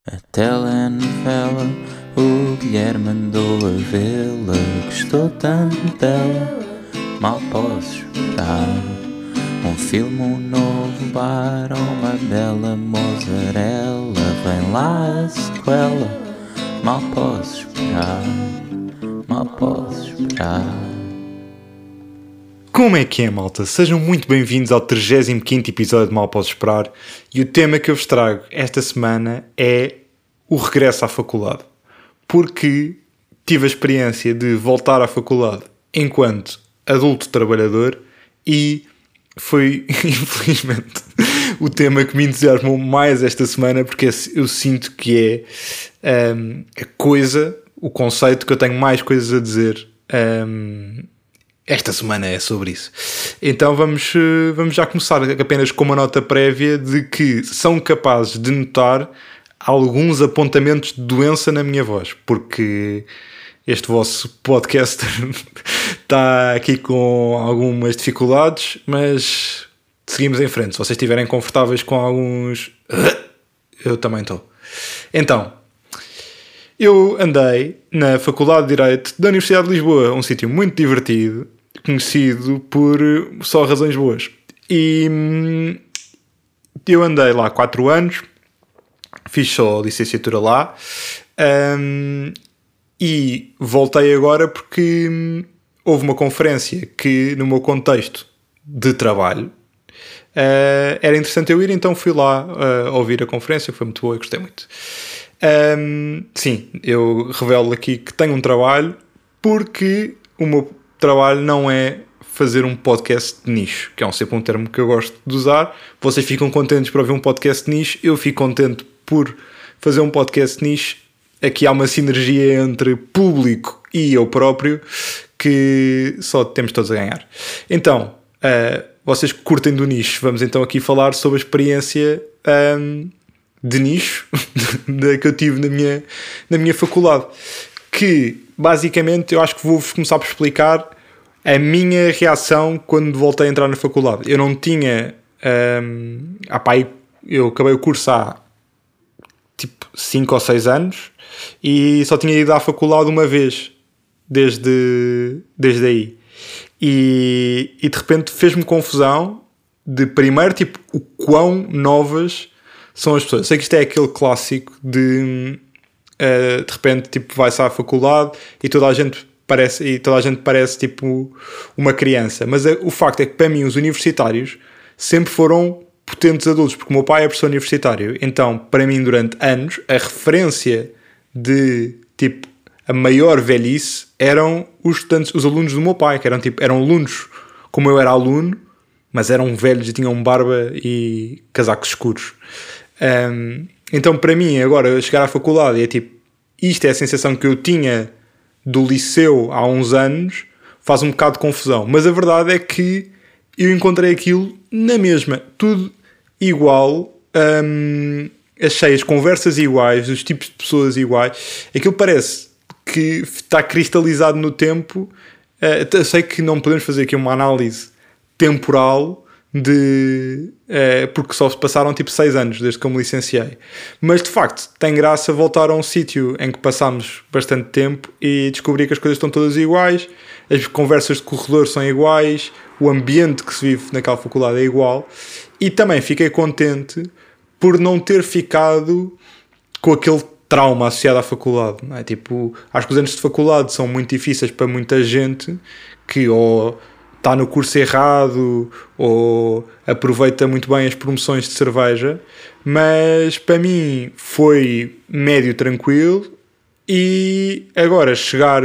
A telenovela, o Guilherme andou a vê-la. Gostou tanto dela, mal posso esperar. Um filme, um novo bar, uma bela mozzarella. Vem lá a sequela, mal posso esperar, mal posso esperar. Como é que é, malta? Sejam muito bem-vindos ao 35º episódio de Mal Posso Esperar, e o tema que eu vos trago esta semana é o regresso à faculdade. Porque tive a experiência de voltar à faculdade enquanto adulto trabalhador e foi, infelizmente, o tema que me entusiasmou mais esta semana, porque eu sinto que é a coisa, o conceito que eu tenho mais coisas a dizer esta semana é sobre isso. Então vamos já começar apenas com uma nota prévia de que são capazes de notar alguns apontamentos de doença na minha voz, porque este vosso podcast está aqui com algumas dificuldades, mas seguimos em frente. Se vocês estiverem confortáveis com alguns... eu também estou. Então, eu andei na Faculdade de Direito da Universidade de Lisboa, um sítio muito divertido, conhecido por só razões boas. E eu andei lá 4 anos, fiz só a licenciatura lá, e voltei agora porque houve uma conferência que, no meu contexto de trabalho, era interessante eu ir, então fui lá ouvir a conferência, foi muito boa, eu gostei muito. Sim, eu revelo aqui que tenho um trabalho porque o meu trabalho não é fazer um podcast de nicho, que é sempre um termo que eu gosto de usar. Vocês ficam contentes por ouvir um podcast de nicho, eu fico contente por fazer um podcast de nicho. Aqui há uma sinergia entre público e eu próprio que só temos todos a ganhar. Então, vocês que curtem do nicho, vamos então aqui falar sobre a experiência de nicho que eu tive na minha faculdade, que basicamente eu acho que vou-vos começar por explicar a minha reação quando voltei a entrar na faculdade. Eu não tinha eu acabei o curso há tipo 5 ou 6 anos e só tinha ido à faculdade uma vez desde aí, e de repente fez-me confusão de primeiro tipo o quão novas são as pessoas. Sei que isto é aquele clássico de repente tipo vai-se à faculdade e toda a gente parece tipo uma criança, mas o facto é que para mim os universitários sempre foram potentes adultos, porque o meu pai é professor universitário, então para mim durante anos a referência de tipo a maior velhice eram os estudantes, os alunos do meu pai, que eram alunos como eu era aluno, mas eram velhos e tinham barba e casacos escuros. Então para mim agora chegar à faculdade é tipo, isto é a sensação que eu tinha do liceu há uns anos, faz um bocado de confusão, mas a verdade é que eu encontrei aquilo na mesma, tudo igual, achei as conversas iguais, os tipos de pessoas iguais, aquilo parece que está cristalizado no tempo. Eu sei que não podemos fazer aqui uma análise temporal porque só se passaram tipo 6 anos desde que eu me licenciei, mas de facto tem graça voltar a um sítio em que passámos bastante tempo e descobrir que as coisas estão todas iguais, as conversas de corredor são iguais, o ambiente que se vive naquela faculdade é igual, e também fiquei contente por não ter ficado com aquele trauma associado à faculdade, não é? Tipo, acho que os anos de faculdade são muito difíceis para muita gente que ou está no curso errado ou aproveita muito bem as promoções de cerveja, mas para mim foi médio tranquilo, e agora chegar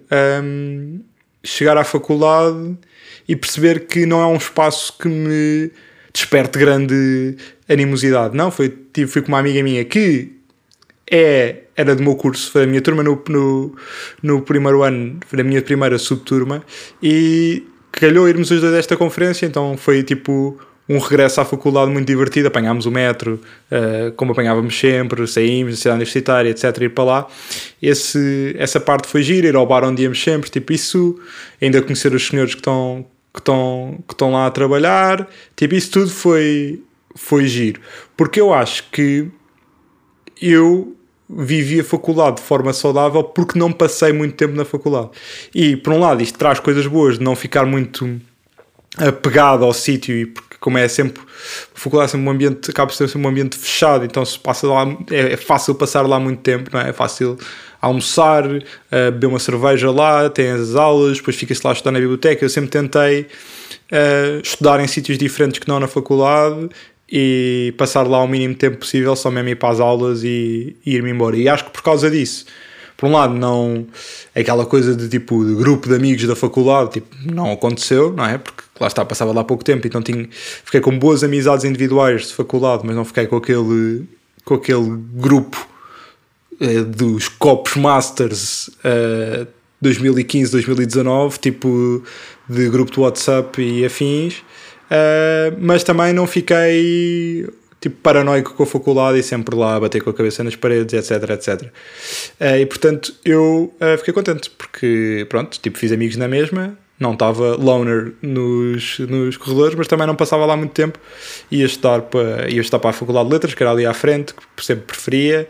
à faculdade e perceber que não é um espaço que me desperte grande animosidade. Não, fui com uma amiga minha que era do meu curso, foi da minha turma no primeiro ano, foi da minha primeira subturma, e calhou irmos os dois a esta conferência, então foi tipo um regresso à faculdade muito divertido. Apanhámos o metro, como apanhávamos sempre, saímos da cidade universitária, etc, ir para lá. Essa parte foi gira, ir ao bar onde íamos sempre, tipo isso, ainda conhecer os senhores que estão lá a trabalhar, tipo isso tudo foi giro, porque eu acho que eu vivi a faculdade de forma saudável porque não passei muito tempo na faculdade. E, por um lado, isto traz coisas boas de não ficar muito apegado ao sítio, e porque como é sempre, a faculdade é sempre um ambiente, acaba por ser sempre um ambiente fechado, então se passa lá, é fácil passar lá muito tempo, não é? É fácil almoçar, beber uma cerveja lá, tem as aulas, depois fica-se lá a estudar na biblioteca. Eu sempre tentei estudar em sítios diferentes que não na faculdade e passar lá o mínimo tempo possível, só mesmo ir para as aulas e ir-me embora. E acho que por causa disso, por um lado, não é aquela coisa de tipo de grupo de amigos da faculdade, tipo, não aconteceu, não é? Porque lá está, passava lá pouco tempo, então fiquei com boas amizades individuais de faculdade, mas não fiquei com aquele grupo dos Copos Masters 2015, 2019, tipo de grupo de WhatsApp e afins, mas também não fiquei tipo paranoico com a faculdade e sempre lá a bater com a cabeça nas paredes, etc, etc. E portanto eu fiquei contente, porque pronto, tipo, fiz amigos na mesma, não estava loner nos corredores, mas também não passava lá muito tempo, ia estudar para a Faculdade de Letras, que era ali à frente, que sempre preferia,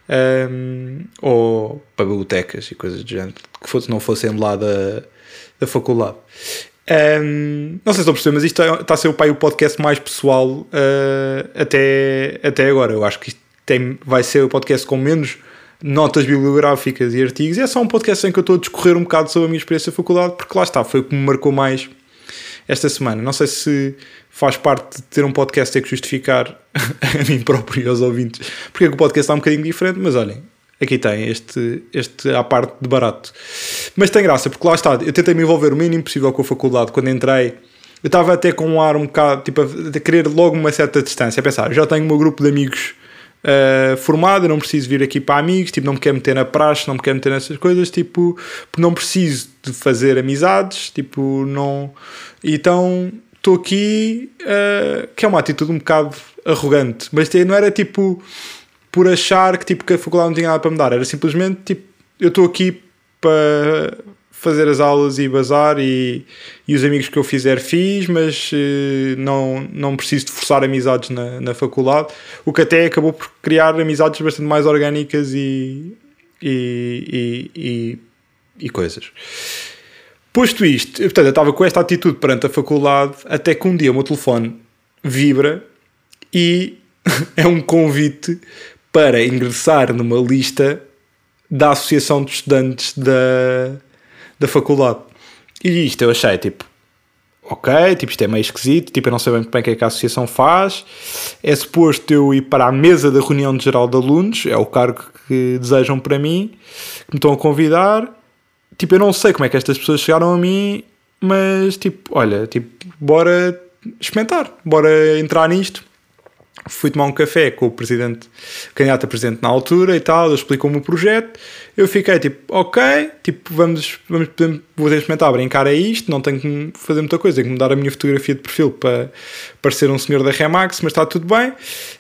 ou para bibliotecas e coisas do género, que não fossem lá da faculdade. Não sei se estou a perceber, mas isto está a ser o podcast mais pessoal até agora. Eu acho que isto vai ser o podcast com menos notas bibliográficas e artigos, e é só um podcast em que eu estou a discorrer um bocado sobre a minha experiência da faculdade, porque lá está, foi o que me marcou mais esta semana. Não sei se faz parte de ter um podcast ter que justificar a mim próprio e aos ouvintes porque é que o podcast está um bocadinho diferente, mas olhem, aqui tem este à parte de barato. Mas tem graça, porque lá está, eu tentei me envolver o mínimo possível com a faculdade. Quando entrei, eu estava até com um ar um bocado, tipo, a querer logo uma certa distância, a pensar, já tenho o meu grupo de amigos formado, eu não preciso vir aqui para amigos, tipo, não me quero meter na praxe, não me quero meter nessas coisas, tipo, porque não preciso de fazer amizades, tipo, não... Então, estou aqui, que é uma atitude um bocado arrogante, mas não era tipo por achar que, tipo, que a faculdade não tinha nada para me dar, era simplesmente tipo, eu estou aqui para fazer as aulas e bazar, e os amigos que eu fizer fiz, mas não preciso de forçar amizades na faculdade, o que até acabou por criar amizades bastante mais orgânicas e coisas. Posto isto, portanto, eu estava com esta atitude perante a faculdade, até que um dia o meu telefone vibra e é um convite para ingressar numa lista da Associação de Estudantes da faculdade. E isto eu achei, tipo, ok, tipo, isto é meio esquisito, tipo, eu não sei bem o que é que a associação faz. É suposto eu ir para a mesa da reunião de geral de alunos, é o cargo que desejam para mim, que me estão a convidar. Tipo, eu não sei como é que estas pessoas chegaram a mim, mas, tipo, olha, tipo, bora experimentar, bora entrar nisto. Fui tomar um café com o candidato a presidente na altura e tal, ele explicou-me o projeto, eu fiquei tipo, ok, tipo, vou experimentar, brincar a isto, não tenho que fazer muita coisa, tenho que mudar a minha fotografia de perfil para parecer um senhor da Remax, mas está tudo bem,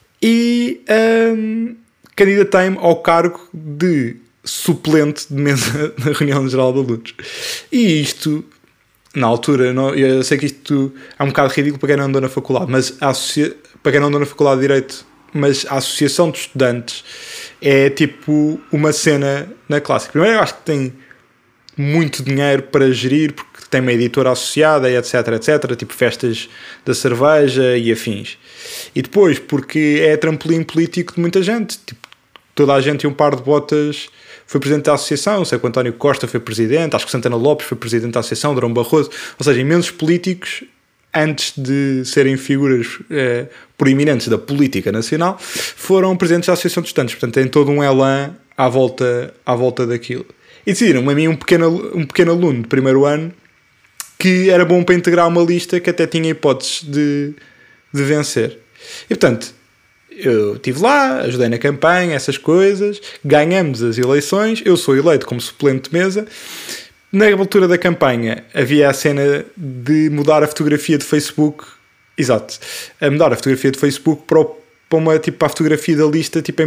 e candidatei-me ao cargo de suplente de mesa na reunião geral de alunos. E isto, na altura, eu sei que isto é um bocado ridículo para quem não andou na faculdade, mas para quem não andou na faculdade de Direito, mas a Associação de Estudantes é tipo uma cena na classe. Primeiro, eu acho que tem muito dinheiro para gerir, porque tem uma editora associada, etc, etc, tipo festas da cerveja e afins. E depois, porque é trampolim político de muita gente, tipo, toda a gente e um par de botas foi presidente da associação, sei que o António Costa foi presidente, acho que Santana Lopes foi presidente da associação, Durão Barroso, ou seja, imensos políticos, antes de serem figuras proeminentes da política nacional, foram presidentes da Associação de Estudantes. Portanto, tem todo um elan à volta daquilo. E decidiram, a mim, um pequeno aluno de primeiro ano, que era bom para integrar uma lista que até tinha hipóteses de vencer. E, portanto, eu estive lá, ajudei na campanha, essas coisas, ganhamos as eleições, eu sou eleito como suplente de mesa. Na altura da campanha havia a cena de mudar a fotografia de Facebook, exato, a mudar a fotografia de Facebook para a fotografia da lista, tipo, em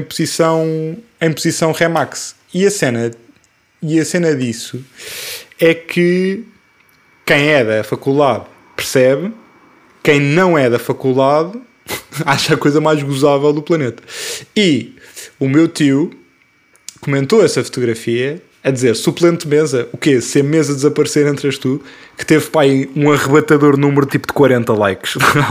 posição Remax. E a cena disso é que quem é da faculdade percebe, quem não é da faculdade acha a coisa mais gozável do planeta. E o meu tio comentou essa fotografia a dizer suplente mesa, o quê? Se a mesa desaparecer entras tu, que teve pá, aí um arrebatador número tipo de 40 likes.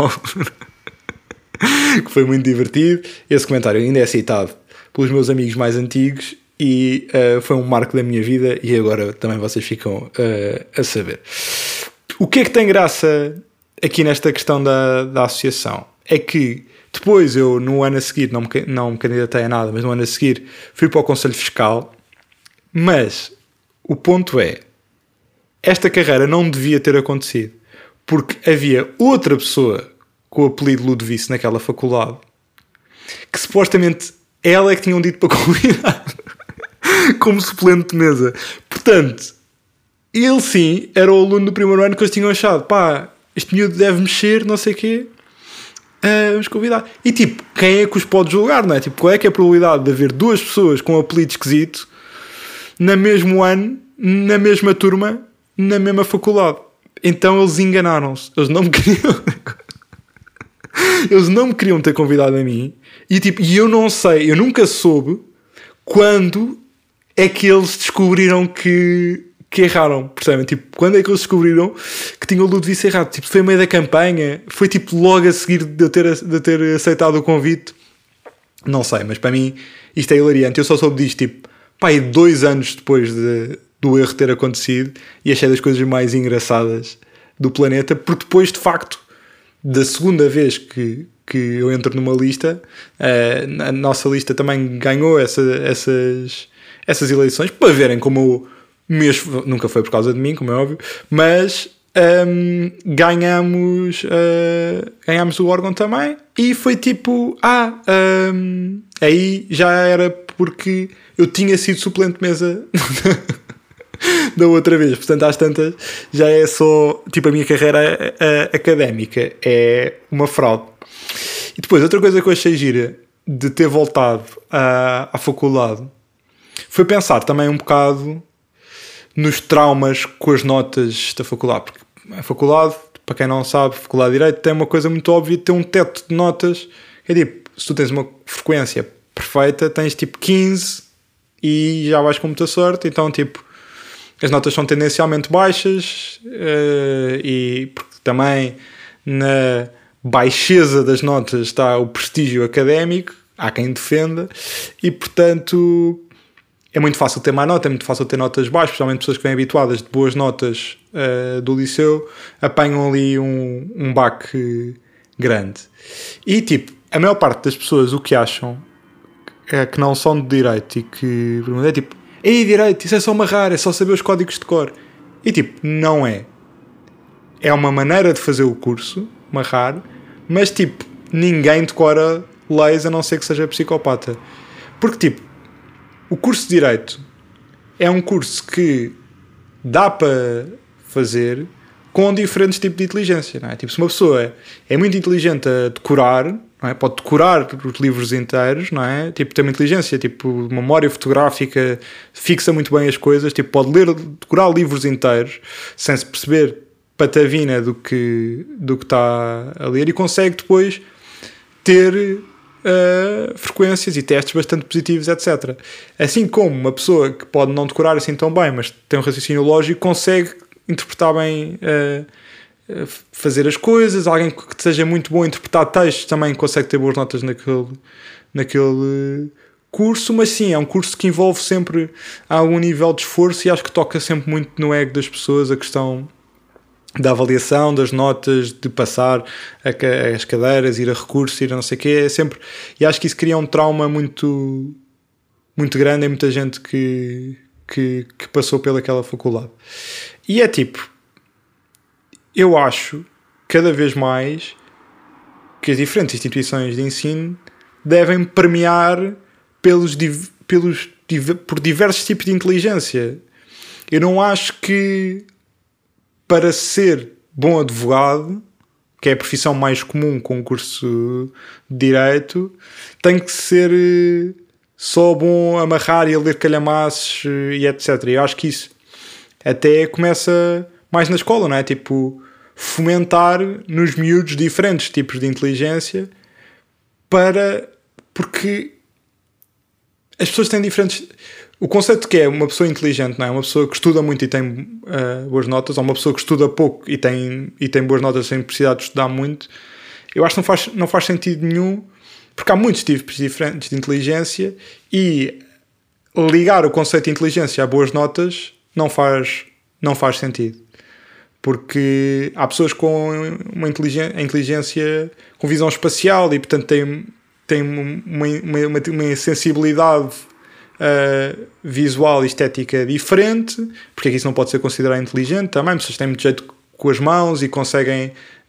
Que foi muito divertido. Esse comentário ainda é citado pelos meus amigos mais antigos e foi um marco da minha vida e agora também vocês ficam a saber. O que é que tem graça aqui nesta questão da associação? É que depois eu, no ano a seguir, não me candidatei a nada, mas no ano a seguir fui para o Conselho Fiscal. Mas o ponto é, esta carreira não devia ter acontecido, porque havia outra pessoa com o apelido Ludovice naquela faculdade, que supostamente ela é que tinham dito para convidar como suplente de mesa. Portanto, ele sim era o aluno do primeiro ano que eles tinham achado, pá, este miúdo deve mexer, não sei o quê, vamos convidar. E tipo, quem é que os pode julgar, não é? Tipo, qual é que é a probabilidade de haver duas pessoas com um apelido esquisito no mesmo ano, na mesma turma, na mesma faculdade? Então eles enganaram-se. Eles não me queriam... Eles não me queriam ter convidado a mim. E tipo, eu não sei, eu nunca soube quando é que eles descobriram que erraram, percebem? Tipo, quando é que eles descobriram que tinha o Ludovice errado? Tipo, foi meio da campanha? Foi tipo logo a seguir de eu ter aceitado o convite? Não sei, mas para mim isto é hilariante. Eu só soube disto, tipo, pá, 2 anos depois do erro ter acontecido e achei das coisas mais engraçadas do planeta, porque depois, de facto, da segunda vez que eu entro numa lista, a nossa lista também ganhou essas eleições, para verem como mesmo, nunca foi por causa de mim, como é óbvio, mas ganhamos o órgão também e foi tipo, aí já era porque eu tinha sido suplente de mesa da outra vez, portanto às tantas já é só, tipo, a minha carreira académica é uma fraude. E depois outra coisa que eu achei gira de ter voltado à faculdade foi pensar também um bocado nos traumas com as notas da faculdade, porque a faculdade, para quem não sabe, a faculdade de Direito tem uma coisa muito óbvia de ter um teto de notas, é tipo, se tu tens uma frequência perfeita, tens tipo 15 e já vais com muita sorte, então tipo, as notas são tendencialmente baixas e porque também na baixeza das notas está o prestígio académico, há quem defenda, e portanto é muito fácil ter má nota, é muito fácil ter notas baixas, especialmente pessoas que vêm habituadas de boas notas do liceu, apanham ali um baque grande. E tipo, a maior parte das pessoas o que acham é que não são de Direito e que é tipo, ei, Direito, isso é só amarrar, é só saber os códigos de cor. E tipo, não é. É uma maneira de fazer o curso, amarrar, mas tipo, ninguém decora leis a não ser que seja psicopata. Porque tipo, o curso de Direito é um curso que dá para fazer com diferentes tipos de inteligência, não é? Tipo, se uma pessoa é muito inteligente a decorar, não é? Pode decorar os livros inteiros, não é? Tipo, tem uma inteligência, tipo, memória fotográfica, fixa muito bem as coisas, tipo, pode decorar livros inteiros sem se perceber patavina do que está a ler e consegue depois ter frequências e testes bastante positivos, etc. Assim como uma pessoa que pode não decorar assim tão bem, mas tem um raciocínio lógico, consegue interpretar bem, fazer as coisas. Alguém que seja muito bom a interpretar textos também consegue ter boas notas naquele curso, mas sim, é um curso que envolve sempre algum nível de esforço e acho que toca sempre muito no ego das pessoas a questão da avaliação, das notas, de passar as cadeiras, ir a recurso, ir a não sei o quê, é sempre... E acho que isso cria um trauma muito, muito grande em muita gente que passou pelaquela faculdade. E é tipo... Eu acho, cada vez mais, que as diferentes instituições de ensino devem premiar por diversos tipos de inteligência. Eu não acho que... para ser bom advogado, que é a profissão mais comum com o curso de Direito, tem que ser só bom a amarrar e a ler calhamaços e etc. Eu acho que isso até começa mais na escola, não é? Tipo, fomentar nos miúdos diferentes tipos de inteligência porque as pessoas têm diferentes... O conceito que é uma pessoa inteligente, não é? Uma pessoa que estuda muito e tem boas notas, ou uma pessoa que estuda pouco e tem boas notas sem precisar de estudar muito, eu acho que não faz sentido nenhum, porque há muitos tipos diferentes de inteligência e ligar o conceito de inteligência a boas notas não faz sentido. Porque há pessoas com uma inteligência com visão espacial e, portanto, têm uma sensibilidade visual e estética diferente, porque é que isso não pode ser considerado inteligente também. Pessoas têm muito jeito com as mãos e conseguem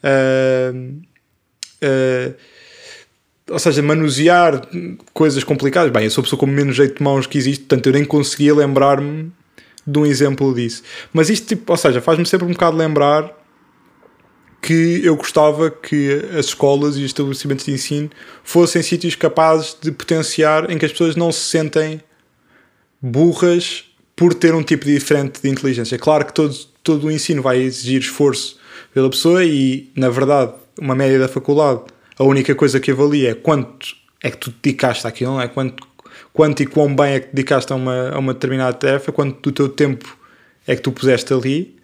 ou seja, manusear coisas complicadas. Bem, eu sou a pessoa com menos jeito de mãos que existe, portanto eu nem conseguia lembrar-me de um exemplo disso. Mas isto, tipo, ou seja, faz-me sempre um bocado lembrar que eu gostava que as escolas e os estabelecimentos de ensino fossem sítios capazes de potenciar, em que as pessoas não se sentem burras por ter um tipo diferente de inteligência. Claro que todo o ensino vai exigir esforço pela pessoa e, na verdade, uma média da faculdade, a única coisa que avalia é quanto é que tu te dedicaste àquilo, não é? Quanto e quão bem é que te dedicaste a uma determinada tarefa, quanto do teu tempo é que tu puseste ali.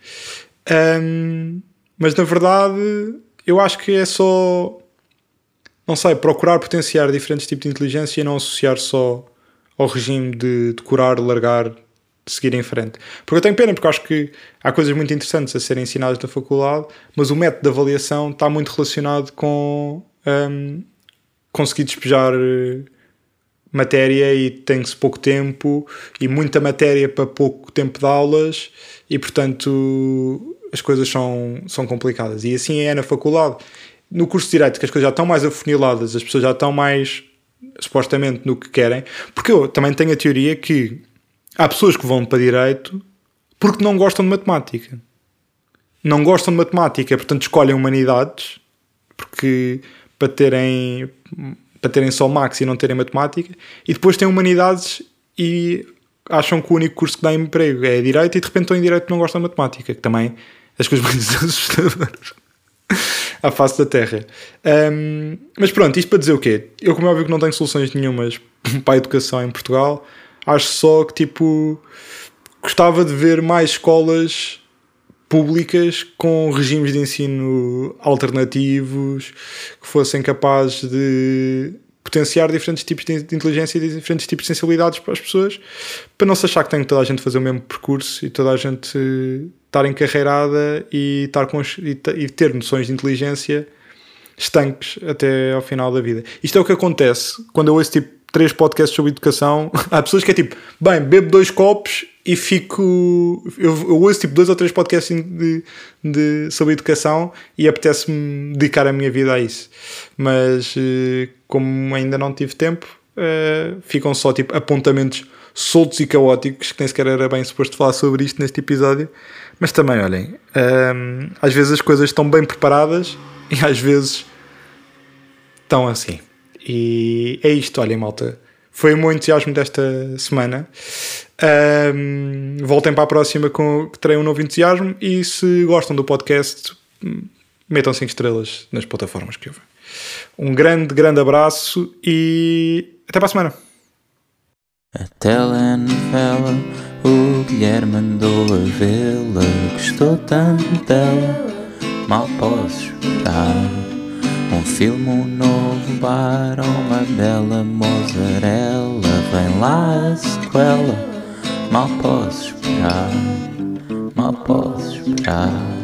Mas, na verdade, eu acho que é só, não sei, procurar potenciar diferentes tipos de inteligência e não associar só ao regime de decorar, largar, de seguir em frente. Porque eu tenho pena, porque acho que há coisas muito interessantes a serem ensinadas na faculdade, mas o método de avaliação está muito relacionado com conseguir despejar matéria e tem-se pouco tempo e muita matéria para pouco tempo de aulas e, portanto, as coisas são complicadas. E assim é na faculdade. No curso de Direito, que as coisas já estão mais afuniladas, as pessoas já estão mais, supostamente, no que querem. Porque eu também tenho a teoria que há pessoas que vão para Direito porque não gostam de matemática. Não gostam de matemática, portanto escolhem humanidades, porque para terem só Max e não terem matemática, e depois têm humanidades e acham que o único curso que dá emprego é Direito e de repente estão em Direito e não gostam de matemática, que também é as coisas mais assustadoras à face da Terra. Mas pronto, isto para dizer o quê? Eu, como é óbvio que não tenho soluções nenhumas para a educação em Portugal, acho só que, tipo, gostava de ver mais escolas públicas com regimes de ensino alternativos que fossem capazes de potenciar diferentes tipos de inteligência e diferentes tipos de sensibilidades para as pessoas, para não se achar que tem toda a gente fazer o mesmo percurso e toda a gente estar encarreirada e ter noções de inteligência estanques até ao final da vida. Isto é o que acontece quando eu ouço tipo 3 podcasts sobre educação. Há pessoas que é tipo, bem, bebo 2 copos e fico... Eu ouço tipo 2 ou 3 podcasts sobre educação e apetece-me dedicar a minha vida a isso. Mas como ainda não tive tempo, ficam só tipo apontamentos soltos e caóticos, que nem sequer era bem suposto falar sobre isto neste episódio. Mas também, olhem, às vezes as coisas estão bem preparadas e às vezes estão assim. E é isto, olhem, malta. Foi o meu entusiasmo desta semana. Voltem para a próxima que terei um novo entusiasmo. E se gostam do podcast, metam 5 estrelas nas plataformas que ouvem. Um grande, grande abraço e até para a semana. A telenovela, o Guilherme andou a vê-la, gostou tanto dela, mal posso esperar. Um filme, um novo bar, uma bela mozzarella, vem lá a sequela, mal posso esperar, mal posso esperar.